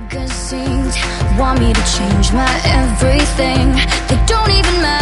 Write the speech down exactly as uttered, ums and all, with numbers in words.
Magazines want me to change my everything. They don't even matter.